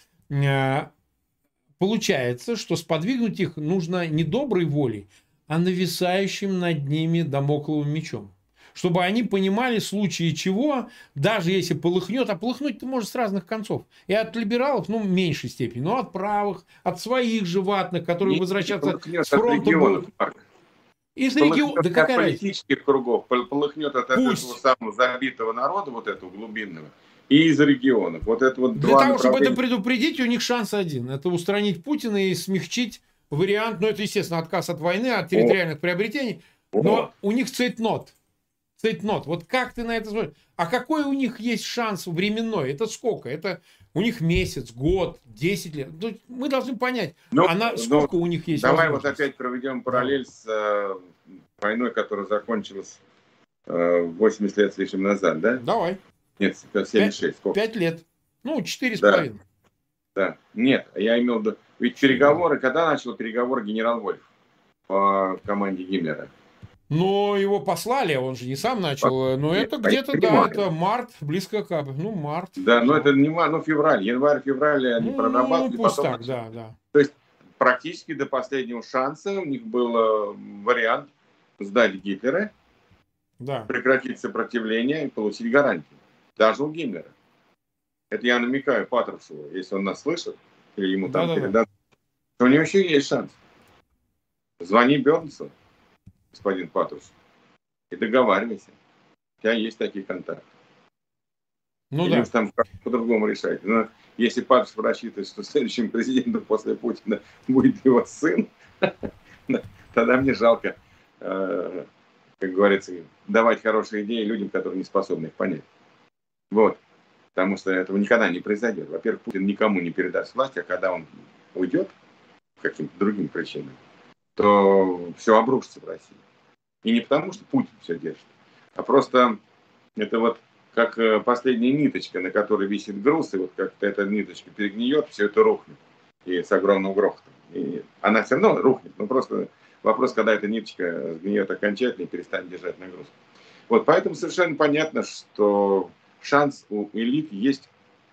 Получается, что сподвигнуть их нужно не доброй волей, а нависающим над ними дамокловым мечом. Чтобы они понимали, в случае чего, даже если полыхнет, а полыхнуть-то может с разных концов. И от либералов, ну, в меньшей степени, но от правых, от своих же ватных, которые возвращаться с фронта будут. Из регионов. Да какая политических кругов, полыхнет от этого самого забитого народа, вот этого глубинного, и из регионов. Вот это вот для того, чтобы это предупредить, у них шанс один. Это устранить Путина и смягчить вариант, ну, это, естественно, отказ от войны, от территориальных приобретений, но у них цейтнот. Цейтнот. Вот как ты на это смотришь? А какой у них есть шанс временной? Это сколько? Это у них месяц, год, 10 лет. Мы должны понять, сколько у них есть. Давай вот опять проведем параллель с войной, которая закончилась 80 лет с лишним назад, да? Давай. Нет, 76. 5 лет. Ну, 4,5. Да. Нет, я имел в виду... Ведь переговоры, когда начал переговоры генерал Вольф по команде Гиммлера? Но его послали, он же не сам начал. Но это где-то, да, это март, близко к... Ну, март. Да, но это не март, ну, февраль. Январь-февраль они прорабатывали. Ну, пусть так, да. То есть практически до последнего шанса у них был вариант сдать Гитлера, прекратить сопротивление и получить гарантии. Даже у Гиммлера. Это я намекаю Патрушеву, если он нас слышит, или ему там передадут, то у него еще есть шанс. Звони Бернсу, господин Патрушев, и договаривайся. У тебя есть такие контакты. Ну или там по-другому решать. Но если Патрушев рассчитывает, что следующим президентом после Путина будет его сын, тогда мне жалко, как говорится, давать хорошие идеи людям, которые не способны их понять. Вот. Потому что этого никогда не произойдет. Во-первых, Путин никому не передаст власть, а когда он уйдет по каким-то другим причинам, то все обрушится в России. И не потому, что Путин все держит, а просто это вот как последняя ниточка, на которой висит груз, и вот как эта ниточка перегниет, все это рухнет. И с огромным грохотом. И она все равно рухнет. Но просто вопрос, когда эта ниточка сгниет окончательно и перестанет держать нагрузку. Вот поэтому совершенно понятно, что шанс у элит есть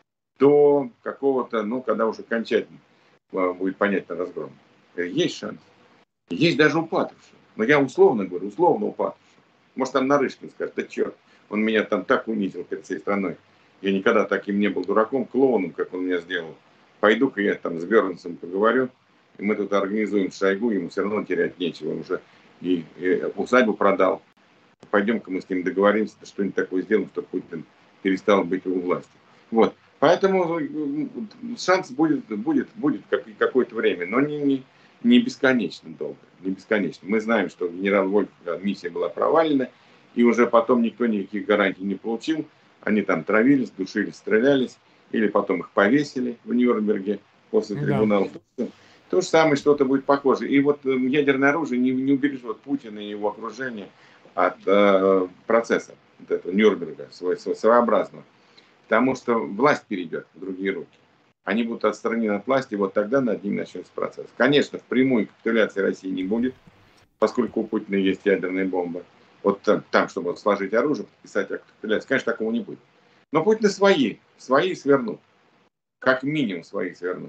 до какого-то, ну, когда уже окончательно будет понятно разгром. Есть шанс. Есть даже у Патрушева. Но я условно говорю, условно у Патрушева. Может, там Нарышкин скажет, да черт, он меня там так унизил перед всей страной. Я никогда таким не был дураком, клоуном, как он меня сделал. Пойду-ка я там с Бернсом поговорю, и мы тут организуем Шойгу, ему все равно терять нечего. Он уже и усадьбу продал. Пойдем-ка мы с ним договоримся, что-нибудь такое сделаем, чтобы Путин перестал быть у власти. Вот. Поэтому шанс будет какое-то время, но не бесконечно долго. Не бесконечно. Мы знаем, что генерал Вольф миссия была провалена, и уже потом никто никаких гарантий не получил. Они там травились, душились, стрелялись, или потом их повесили в Нюрнберге после трибунала. Да. То же самое, что-то будет похоже. И вот ядерное оружие не убережет Путина и его окружение от процесса вот этого Нюрнберга, своеобразного. Потому что власть перейдет в другие руки. Они будут отстранены от власти, вот тогда над ним начнется процесс. Конечно, впрямую капитуляции России не будет, поскольку у Путина есть ядерная бомба. Вот там, чтобы сложить оружие, подписать акт капитуляции, конечно, такого не будет. Но Путина свои свернут. Как минимум свои свернут.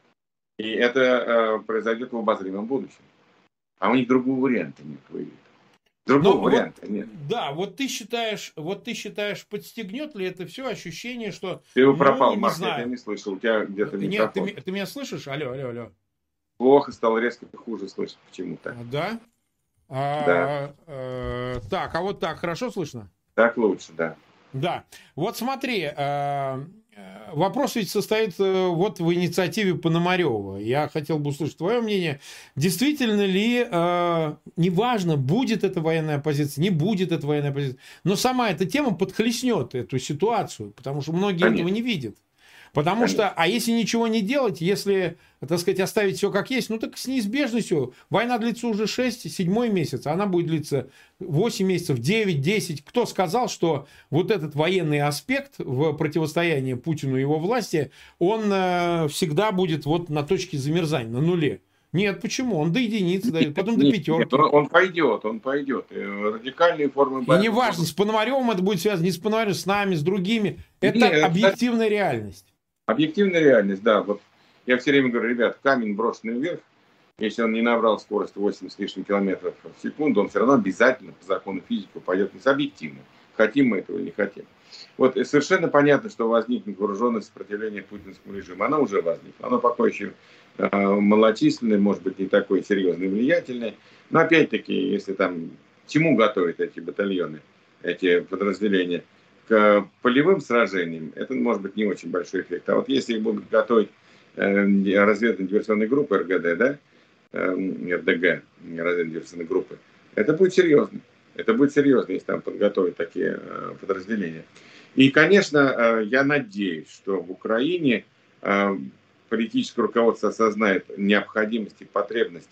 И это произойдет в обозримом будущем. А у них другого варианта нет, выявить. Другого варианта нет. Да, вот ты считаешь, подстегнет ли это все ощущение, что... Ты пропал, Марк, я тебя не слышал, у тебя где-то микрофон. Нет, ты меня слышишь? Алло. Плохо, стало резко хуже слышать почему-то. Да? Да. Так, а вот так хорошо слышно? Так лучше, да. Да. Вот смотри, Вопрос ведь состоит вот в инициативе Пономарева. Я хотел бы услышать твое мнение. Действительно ли, неважно, будет эта военная оппозиция, не будет эта военная оппозиция, но сама эта тема подхлестнет эту ситуацию, потому что многие этого не видят. Потому что, а если ничего не делать, если, так сказать, оставить все как есть, ну так с неизбежностью. Война длится уже 6, 7 месяц, а она будет длиться 8 месяцев, 9, 10. Кто сказал, что вот этот военный аспект в противостоянии Путину и его власти, он всегда будет вот на точке замерзания, на нуле? Нет, почему? Он до единицы дойдет, потом до пятерки. Он пойдет. Радикальные формы борьбы. И неважно, с Пономаревым это будет связано, не с Пономаревым, с нами, с другими. Это объективная реальность. Объективная реальность, да. Вот я все время говорю, ребят, камень брошенный вверх, если он не набрал скорость 80 с лишним километров в секунду, он все равно обязательно по закону физики упадет вниз. Объективно. Хотим мы этого или не хотим. Вот совершенно понятно, что возникнет вооруженное сопротивление путинскому режиму. Оно уже возникло. Оно пока еще малочисленное, может быть, не такое серьезное и влиятельное. Но опять-таки, если там чему готовят эти батальоны, эти подразделения, к полевым сражениям, это может быть не очень большой эффект. А вот если их будут готовить разведывательно-диверсионные группы РГД, да, РДГ, разведывательно-диверсионные группы, это будет серьезно. Это будет серьезно, если там подготовить такие подразделения. И, конечно, я надеюсь, что в Украине политическое руководство осознает необходимость и потребность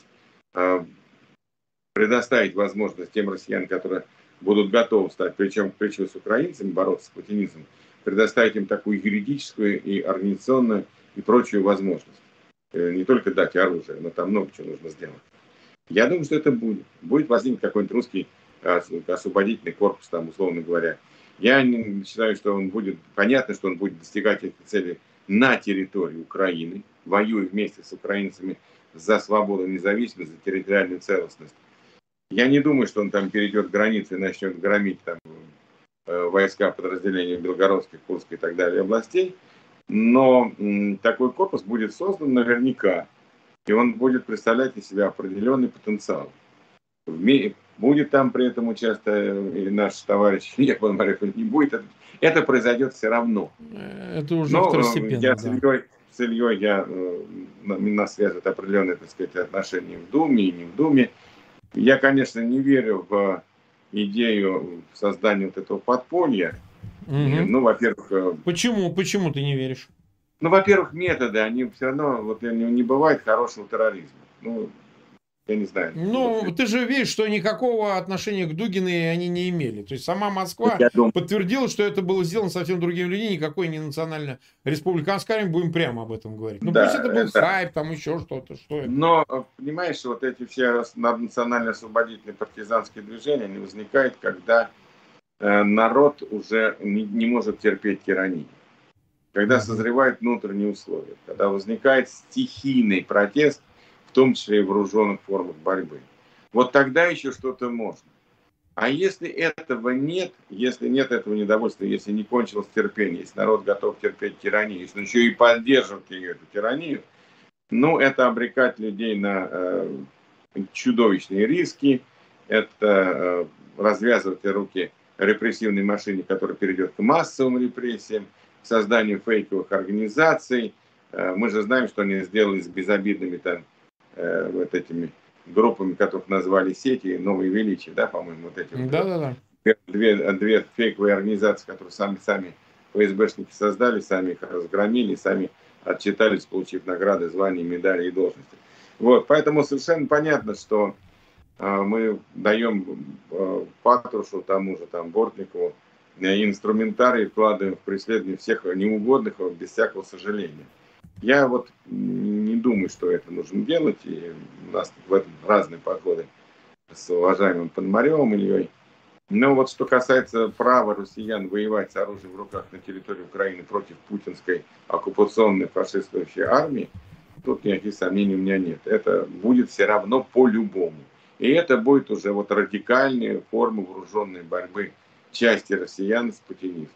предоставить возможность тем россиянам, которые будут готовы стать, причем с украинцами, бороться с путинизмом, предоставить им такую юридическую и организационную и прочую возможность. Не только дать оружие, но там много чего нужно сделать. Я думаю, что это будет. Будет возникнуть какой-нибудь русский освободительный корпус, там, условно говоря. Я считаю, что он будет, понятно, что он будет достигать этих целей на территории Украины, воюя вместе с украинцами за свободу, независимость, за территориальную целостность. Я не думаю, что он там перейдет границы и начнет громить там войска подразделения Белгородской, Курской и так далее областей. Но такой корпус будет создан наверняка, и он будет представлять из себя определенный потенциал. Будет там при этом участвовать и наш товарищ Илья Пономарев, не будет, это произойдет все равно. Это уже второстепенно. Я с Ильей нас связывают определенные, так сказать, отношения в Думе и не в Думе. Я, конечно, не верю в идею создания вот этого подполья. Угу. Ну, во-первых... Почему ты не веришь? Ну, во-первых, методы, они все равно... Вот не бывает хорошего терроризма. Ну, я не знаю. Ну, ты же видишь, что никакого отношения к Дугину они не имели. То есть сама Москва подтвердила, что это было сделано совсем другими людьми, никакой не национально республиканской армии, будем прямо об этом говорить. Ну, да, пусть это был хайп, там еще что-то. Что это? Но, понимаешь, вот эти все национально-освободительные партизанские движения, они возникают, когда народ уже не может терпеть тирании. Когда созревают внутренние условия, когда возникает стихийный протест, в том числе и в вооруженных формах борьбы. Вот тогда еще что-то можно. А если этого нет, если нет этого недовольства, если не кончилось терпение, если народ готов терпеть тиранию, если он еще и поддерживает ее, эту тиранию, ну, это обрекать людей на чудовищные риски, это развязывать руки репрессивной машине, которая перейдет к массовым репрессиям, к созданию фейковых организаций. Мы же знаем, что они сделали с безобидными там вот этими группами, которых назвали сети «Новые величия», да, по-моему, вот эти да. Две фейковые организации, которые сами ФСБшники создали, сами их разгромили, сами отчитались, получив награды, звания, медали и должности. Вот, поэтому совершенно понятно, что мы даем Патрушу, тому же там Бортникову, инструментарий, вкладываем в преследование всех неугодных без всякого сожаления. Я вот не думаю, что это нужно делать, и у нас в этом разные подходы с уважаемым Пономаревым Ильей. Но вот что касается права россиян воевать с оружием в руках на территории Украины против путинской оккупационной фашистующей армии, тут никаких сомнений у меня нет. Это будет все равно по-любому. И это будет уже вот радикальная форма вооруженной борьбы части россиян с путинизмом.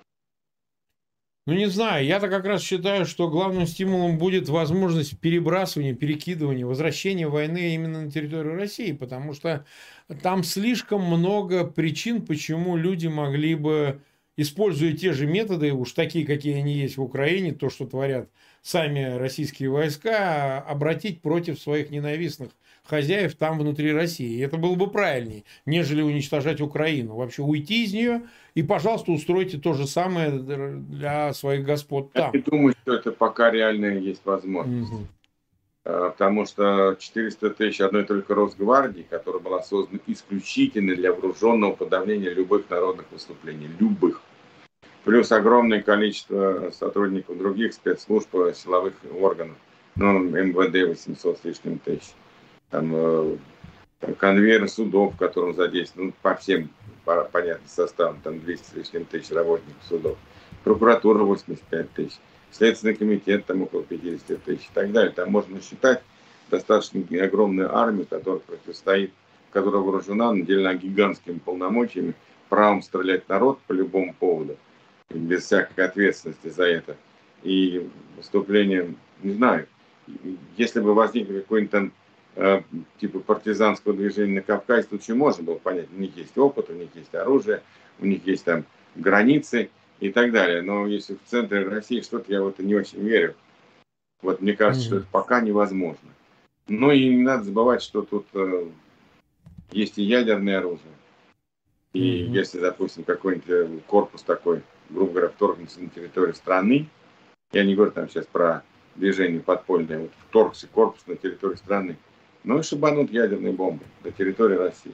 Ну, не знаю, я-то как раз считаю, что главным стимулом будет возможность перебрасывания, перекидывания, возвращения войны именно на территорию России, потому что там слишком много причин, почему люди могли бы используя те же методы, уж такие, какие они есть в Украине, то, что творят сами российские войска, обратить против своих ненавистных хозяев там внутри России. И это было бы правильнее, нежели уничтожать Украину. Вообще уйти из нее и, пожалуйста, устройте то же самое для своих господ Я не там. думаю, что это пока реально есть возможность. Угу. Потому что 400 тысяч одной только Росгвардии, которая была создана исключительно для вооруженного подавления любых народных выступлений, любых. Плюс огромное количество сотрудников других спецслужб, силовых органов, ну, МВД 800 с лишним тысяч. Там конвейер судов, в котором задействован, ну, по всем понятным составам, там 200 с лишним тысяч работников судов. Прокуратура 85 тысяч. Следственный комитет там около 50 тысяч и так далее. Там можно считать достаточно огромную армию, которая противостоит, которая вооружена, наделена гигантскими полномочиями, правом стрелять в народ по любому поводу, без всякой ответственности за это. И выступление, не знаю, если бы возникло какой-нибудь там типа партизанского движения на Кавказе, тут еще можно было понять, у них есть опыт, у них есть оружие, у них есть там границы и так далее. Но если в центре России что-то, я в это не очень верю. Вот мне кажется, что это пока невозможно. Но и не надо забывать, что тут есть и ядерное оружие. И если, допустим, какой-нибудь корпус такой, грубо говоря, вторгнется на территорию страны, я не говорю там сейчас про движение подпольное, вот вторгся корпус на территорию страны, ну и шибанут ядерные бомбы на территории России.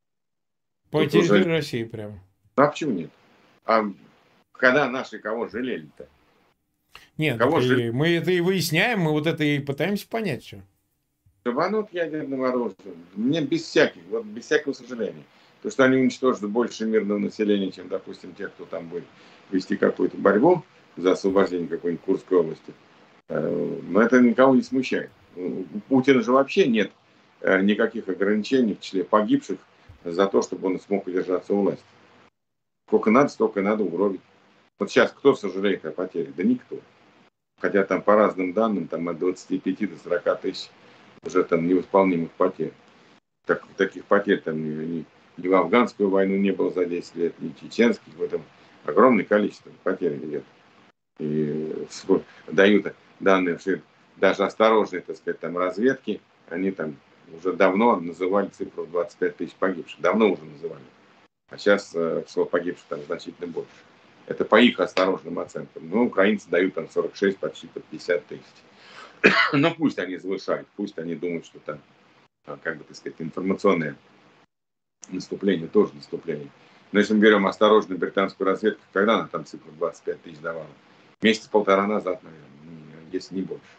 По тут территории уже... России прямо? А почему нет? А когда наши кого жалели-то? Нет, кого мы это и выясняем, мы вот это и пытаемся понять все. Шибанут ядерным оружием. Мне без всякого сожаления. Потому что они уничтожат больше мирного населения, чем, допустим, те, кто там будет вести какую-то борьбу за освобождение какой-нибудь Курской области. Но это никого не смущает. У Путина же вообще нет никаких ограничений в числе погибших за то, чтобы он смог удержаться у власти. Сколько надо, столько и надо угробить. Вот сейчас кто сожалеет о потере? Да никто. Хотя там по разным данным там от 25 до 40 тысяч уже там невосполнимых потерь. Таких потерь там ни в афганскую войну не было за 10 лет, ни чеченских. В этом огромное количество потерь идет. И дают данные, что даже осторожные, так сказать, там разведки, они там уже давно называли цифру 25 тысяч погибших. Давно уже называли. А сейчас число погибших там значительно больше. Это по их осторожным оценкам. Ну, украинцы дают там 46, почти под 50 тысяч. Но пусть они завышают, пусть они думают, что там, как бы, так сказать, информационное наступление тоже наступление. Но если мы берем осторожную британскую разведку, когда она там цифру 25 тысяч давала? Месяц-полтора назад, наверное, если не больше.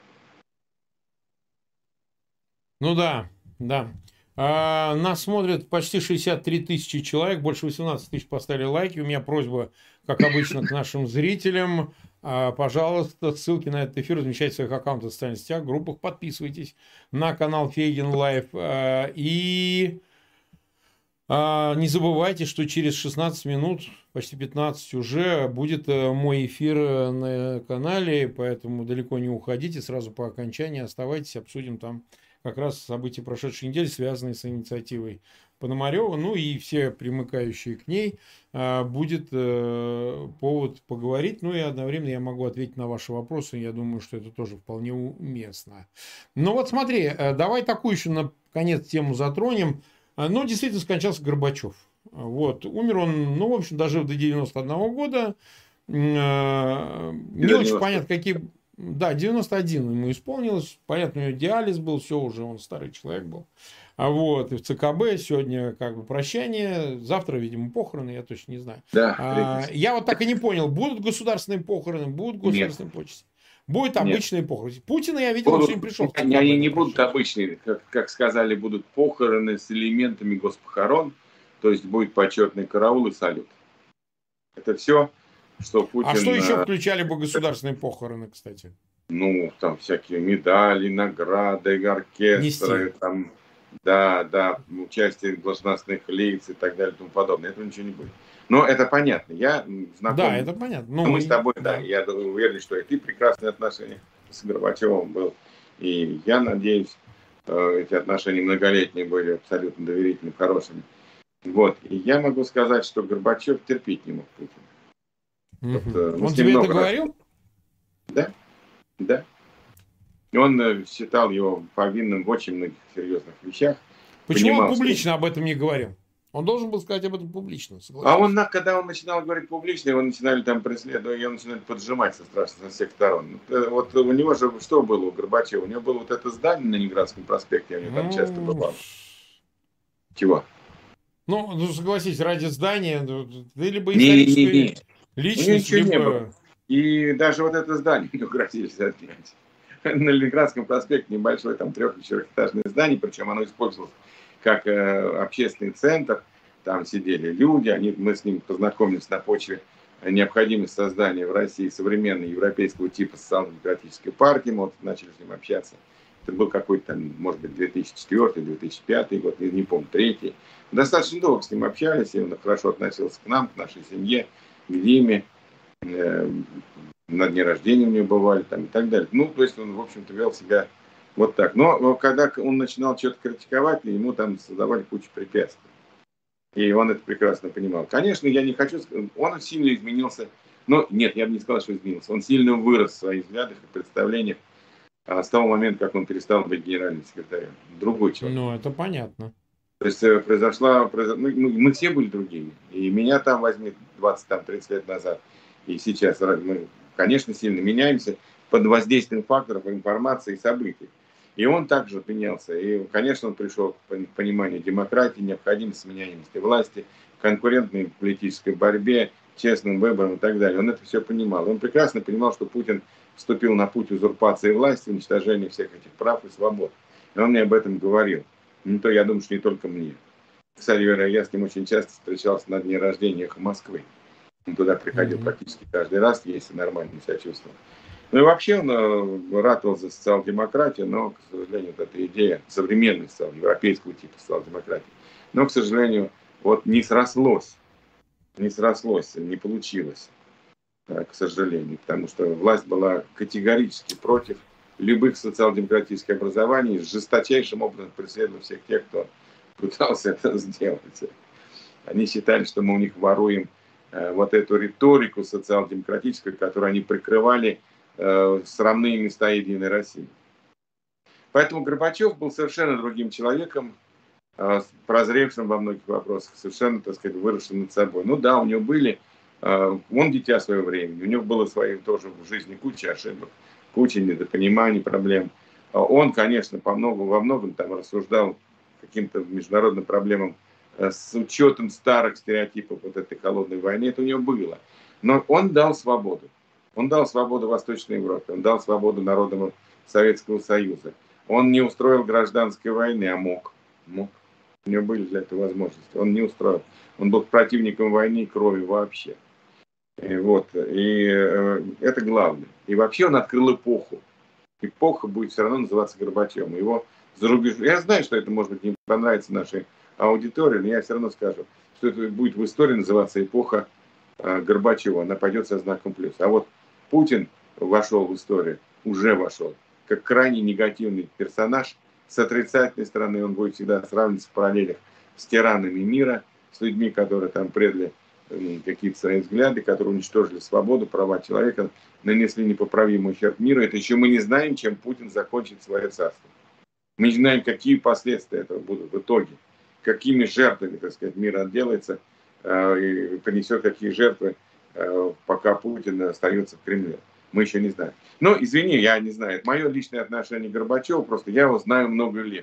Ну да. Нас смотрят почти 63 тысячи человек, больше 18 тысяч поставили лайки. У меня просьба, как обычно, к нашим зрителям. Пожалуйста, ссылки на этот эфир размещайте в своих аккаунтах в социальных сетях, группах. Подписывайтесь на канал Фейгин Лайв. И не забывайте, что через 16 минут, почти 15 уже, будет мой эфир на канале. Поэтому далеко не уходите. Сразу по окончании оставайтесь, обсудим там как раз события прошедшей недели, связанные с инициативой Пономарева, ну и все примыкающие к ней, будет повод поговорить. Ну и одновременно я могу ответить на ваши вопросы. Я думаю, что это тоже вполне уместно. Ну вот смотри, давай такую еще на конец тему затронем. Ну, действительно, скончался Горбачев. Вот. Умер он, ну, в общем, дожил до 91 года. Не очень понятно, какие... Да, 91 ему исполнилось. Понятно, у него диализ был, все уже, он старый человек был. Вот, и в ЦКБ сегодня как бы прощание, завтра, видимо, похороны, я точно не знаю. Да, я вот так и не понял, будут государственные похороны, будут государственные почести? Будут обычные похороны. Путина я видел, он сегодня пришел. Они не будут обычные, как сказали, будут похороны с элементами госпохорон, то есть будет почетный караул и салют. Это все. Что Путин... А что еще включали бы государственные похороны, кстати? Ну, там всякие медали, награды, оркестры, там, да, участие должностных лиц и так далее и тому подобное. Этого ничего не будет. Но это понятно. Я знаком. Да, это понятно. Ну, мы с тобой, да, я уверен, что и ты прекрасные отношения с Горбачевым был. И я надеюсь, эти отношения многолетние были абсолютно доверительными, хорошими. Вот. И я могу сказать, что Горбачев терпеть не мог Путина. Вот, Он тебе это говорил? Да, да. Он считал его повинным в очень многих серьезных вещах. Почему он публично об этом не говорил? Он должен был сказать об этом публично, согласен. Когда он начинал говорить публично, его начинали там преследовать, его начинали поджимать со всех сторон. Вот у него же что было у Горбачева? У него было вот это здание на Ленинградском проспекте, я у него там часто бывал. Чего? Ну, согласись, ради здания, ты либо историческая личность, либо... Не было. И даже вот это здание у него грозились отнять. На Ленинградском проспекте небольшое там 3-4-этажное здание, причем оно использовалось как общественный центр. Там сидели люди, мы с ним познакомились на почве необходимости создания в России современной европейского типа социал-демократической партии. Мы вот начали с ним общаться. Это был какой-то, может быть, 2004-2005 год, не помню, 2003. Достаточно долго с ним общались, и он хорошо относился к нам, к нашей семье, к Диме. На дне рождения у него бывали там и так далее. Ну, то есть он, в общем-то, вел себя вот так. Но когда он начинал что-то критиковать, ему там создавали кучу препятствий. И он это прекрасно понимал. Конечно, я не хочу сказать, он сильно изменился. Но нет, я бы не сказал, что изменился. Он сильно вырос в своих взглядах и представлениях с того момента, как он перестал быть генеральным секретарем. Другой человек. Ну, это понятно. То есть мы все были другими. И меня там возьми 20-30 лет назад. И сейчас мы, конечно, сильно меняемся под воздействием факторов информации и событий. И он также менялся. И, конечно, он пришел к пониманию демократии, необходимости сменяемости власти, конкурентной политической борьбе, честным выборам и так далее. Он это все понимал. Он прекрасно понимал, что Путин вступил на путь узурпации власти, уничтожения всех этих прав и свобод. И он мне об этом говорил. Ну, то я думаю, что не только мне. Кстати говоря, я с ним очень часто встречался на дне рождения «Эхо Москвы». Он туда приходил практически каждый раз, если нормально себя чувствовал. Ну и вообще он ратовал за социал-демократию, но, к сожалению, вот эта идея современной европейского типа социал-демократии, но, к сожалению, вот не срослось, не получилось, к сожалению, потому что власть была категорически против любых социал-демократических образований, жесточайшим образом преследовала всех тех, кто пытался это сделать. Они считали, что мы у них воруем вот эту риторику социал-демократическую, которую они прикрывали срамные места Единой России. Поэтому Горбачев был совершенно другим человеком, прозревшим во многих вопросах, совершенно, так сказать, выросшим над собой. Ну да, у него были, он дитя своего времени, у него было своей тоже в жизни куча ошибок, куча недопониманий, проблем. Он, конечно, во многом там рассуждал каким-то международным проблемам с учетом старых стереотипов вот этой холодной войны, это у него было. Но он дал свободу. Он дал свободу Восточной Европе, он дал свободу народам Советского Союза. Он не устроил гражданской войны, а мог. У него были для этого возможности. Он не устроил. Он был противником войны и крови вообще. И это главное. И вообще он открыл эпоху. Эпоха будет все равно называться Горбачевым. Его за рубежом. Я знаю, что это, может быть, не понравится нашей аудитории, но я все равно скажу, что это будет в истории называться эпоха Горбачева. Она пойдет со знаком плюс. А вот Путин вошел в историю, уже вошел, как крайне негативный персонаж. С отрицательной стороны он будет всегда сравниваться в параллелях с тиранами мира, с людьми, которые там предали какие-то свои взгляды, которые уничтожили свободу, права человека, нанесли непоправимый ущерб миру. Это еще мы не знаем, чем Путин закончит свое царство. Мы не знаем, какие последствия этого будут в итоге, какими жертвами, так сказать, мир отделается и понесет какие жертвы, пока Путин остается в Кремле. Мы еще не знаем. Но, извини, я не знаю. Это мое личное отношение к Горбачеву. Просто я его знал много лет.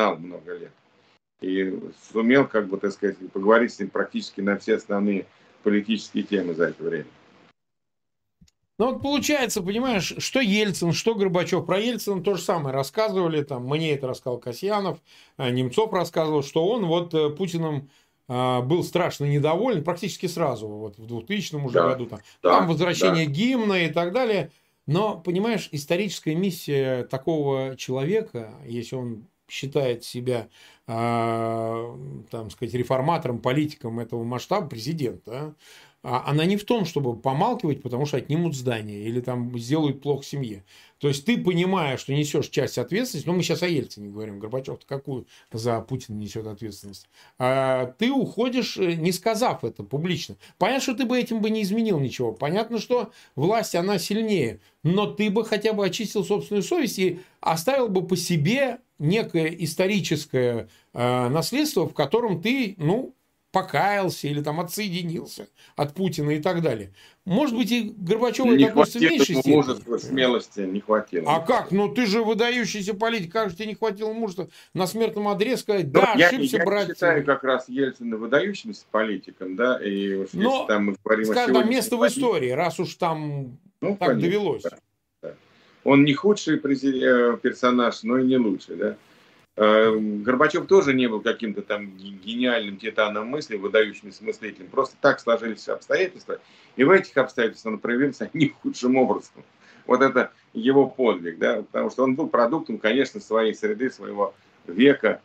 И сумел, как бы, так сказать, поговорить с ним практически на все основные политические темы за это время. Ну вот получается, понимаешь, что Ельцин, что Горбачев. Про Ельцина то же самое рассказывали. Там, мне это рассказал Касьянов, Немцов рассказывал, что он вот Путиным был страшно недоволен практически сразу, вот в 2000 уже году. Там возвращение гимна и так далее. Но, понимаешь, историческая миссия такого человека, если он считает себя, там сказать, реформатором, политиком этого масштаба, президента, она не в том, чтобы помалкивать, потому что отнимут здание или там сделают плохо семье. То есть ты понимаешь, что несешь часть ответственности, но мы сейчас о Ельцине говорим, Горбачев-то какую за Путина несет ответственность. Ты уходишь, не сказав это публично. Понятно, что ты бы этим бы не изменил ничего. Понятно, что власть, она сильнее. Но ты бы хотя бы очистил собственную совесть и оставил бы по себе некое историческое наследство, в котором ты, покаялся или там отсоединился от Путина и так далее. Может быть, и Горбачева Не это относится в хватило меньшей ему степени. мужества, смелости, не хватило. А как? Ты же выдающийся политик. Как же тебе не хватило мужества на смертном одре сказать, Но да, я ошибся, брат. Я считаю как раз Ельцина выдающимся политиком, да, и уж если там мы говорим о скажем, там сегодняшнем место в истории, раз уж там так конечно, довелось. Да. Он не худший персонаж, но и не лучший, да. Горбачев тоже не был каким-то там гениальным титаном мысли, выдающимся мыслителем. Просто так сложились обстоятельства. И в этих обстоятельствах он проявился не худшим образом. Вот это его подвиг, да, потому что он был продуктом, конечно, своей среды, своего века,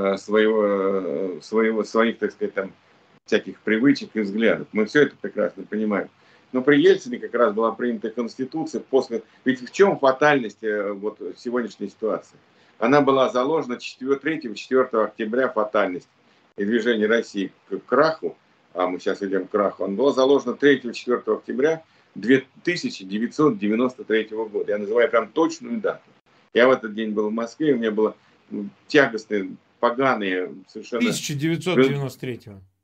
своих, так сказать, там, всяких привычек и взглядов. Мы все это прекрасно понимаем. Но при Ельцине как раз была принята Конституция после... Ведь в чем фатальность вот сегодняшней ситуации? Она была заложена 3-4 октября, фатальность и движение России к краху, а мы сейчас идем к краху, она была заложена 3-4 октября 1993 года. Я называю прям точную дату. Я в этот день был в Москве, у меня было тягостные, поганые совершенно... 1993.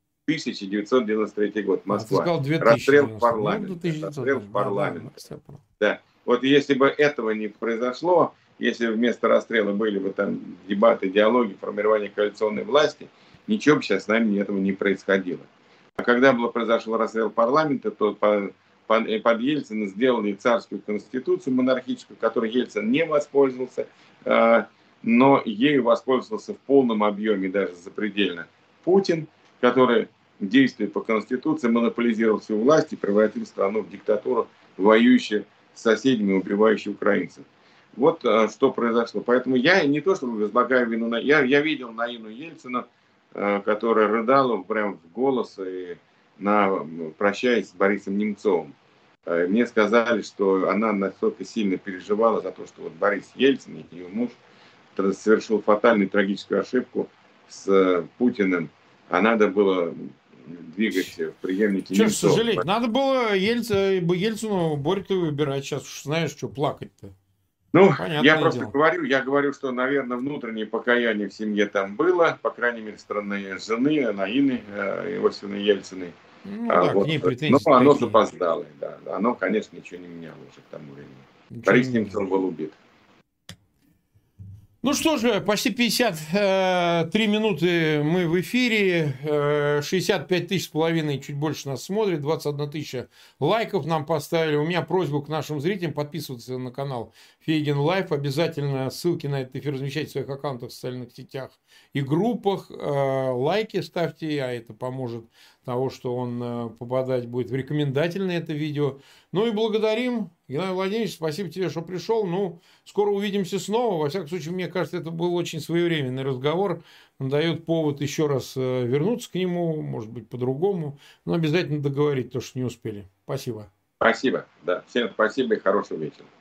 1993 год, Москва. Ты сказал 2000. Расстрел в парламенте. Расстрел в парламенте. Да. Вот если бы этого не произошло, если вместо расстрела были бы там дебаты, диалоги, формирование коалиционной власти, ничего бы сейчас с нами этого не происходило. А когда произошел расстрел парламента, то под Ельцина сделали царскую конституцию монархическую, которой Ельцин не воспользовался, но ею воспользовался в полном объеме, даже запредельно, Путин, который, действуя по конституции, монополизировал всю власть и превратил страну в диктатуру, воюющую с соседями, убивающую украинцев. Вот что произошло. Поэтому я не то чтобы возлагаю вину на... Я видел Наину Ельцину, которая рыдала прям в голос, и прощаясь с Борисом Немцовым. Мне сказали, что она настолько сильно переживала за то, что вот Борис Ельцин, ее муж, совершил фатальную трагическую ошибку с Путиным, а надо было двигать в преемнике Немцова. Что ж сожалеть? Надо было Ельцину Борьку выбирать. Сейчас уж знаешь, что плакать-то. Я просто говорю, что, наверное, внутреннее покаяние в семье там было, по крайней мере, со стороны жены, Наины Иосифовны Ельциной. К ней претензии. Но оно запоздало, да. Оно, конечно, ничего не меняло уже к тому времени. Борис Немцов был убит. Ну что же, почти 53 минуты мы в эфире, 65 тысяч с половиной, чуть больше нас смотрит, 21 тысяча лайков нам поставили. У меня просьба к нашим зрителям подписываться на канал Фейгин Лайф. Обязательно ссылки на этот эфир размещайте в своих аккаунтах в социальных сетях и группах. Лайки ставьте, а это поможет того, что он попадать будет в рекомендательное это видео. Ну и благодарим. Геннадий Владимирович, спасибо тебе, что пришел. Скоро увидимся снова. Во всяком случае, мне кажется, это был очень своевременный разговор. Он дает повод еще раз вернуться к нему, может быть, по-другому. Но обязательно договорить то, что не успели. Спасибо. Спасибо. Да. Всем спасибо и хорошего вечера.